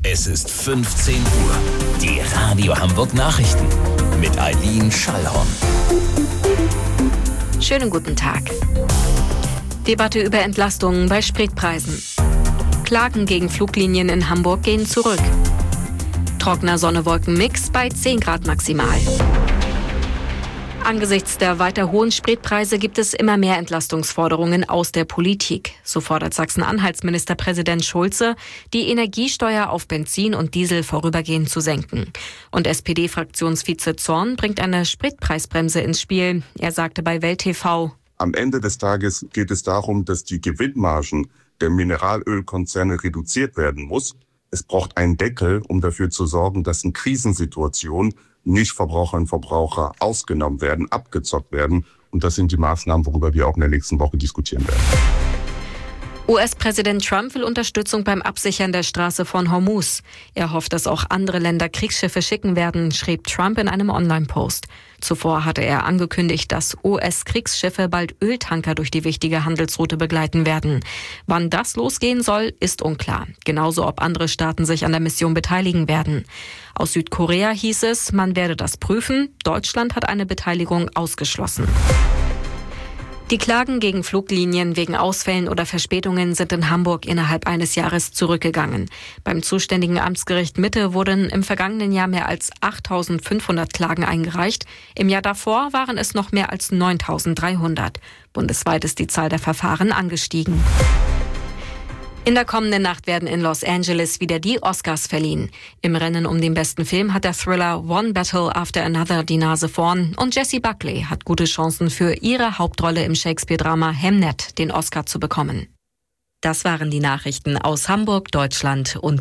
Es ist 15 Uhr. Die Radio Hamburg Nachrichten mit Eileen Schallhorn. Schönen guten Tag. Debatte über Entlastungen bei Spritpreisen. Klagen gegen Fluglinien in Hamburg gehen zurück. Trockener Sonne-Wolken-Mix bei 10 Grad maximal. Angesichts der weiter hohen Spritpreise gibt es immer mehr Entlastungsforderungen aus der Politik. So fordert Sachsen-Anhalts-Ministerpräsident Schulze, die Energiesteuer auf Benzin und Diesel vorübergehend zu senken. Und SPD-Fraktionsvize Zorn bringt eine Spritpreisbremse ins Spiel. Er sagte bei Welt TV: Am Ende des Tages geht es darum, dass die Gewinnmargen der Mineralölkonzerne reduziert werden muss. Es braucht einen Deckel, um dafür zu sorgen, dass in Krisensituationen nicht Verbraucherinnen und Verbraucher ausgenommen werden, abgezockt werden. Und das sind die Maßnahmen, worüber wir auch in der nächsten Woche diskutieren werden. US-Präsident Trump will Unterstützung beim Absichern der Straße von Hormuz. Er hofft, dass auch andere Länder Kriegsschiffe schicken werden, schrieb Trump in einem Online-Post. Zuvor hatte er angekündigt, dass US-Kriegsschiffe bald Öltanker durch die wichtige Handelsroute begleiten werden. Wann das losgehen soll, ist unklar. Genauso, ob andere Staaten sich an der Mission beteiligen werden. Aus Südkorea hieß es, man werde das prüfen. Deutschland hat eine Beteiligung ausgeschlossen. Die Klagen gegen Fluglinien wegen Ausfällen oder Verspätungen sind in Hamburg innerhalb eines Jahres zurückgegangen. Beim zuständigen Amtsgericht Mitte wurden im vergangenen Jahr mehr als 8.500 Klagen eingereicht. Im Jahr davor waren es noch mehr als 9.300. Bundesweit ist die Zahl der Verfahren angestiegen. In der kommenden Nacht werden in Los Angeles wieder die Oscars verliehen. Im Rennen um den besten Film hat der Thriller One Battle After Another die Nase vorn und Jessie Buckley hat gute Chancen für ihre Hauptrolle im Shakespeare-Drama Hamnet den Oscar zu bekommen. Das waren die Nachrichten aus Hamburg, Deutschland und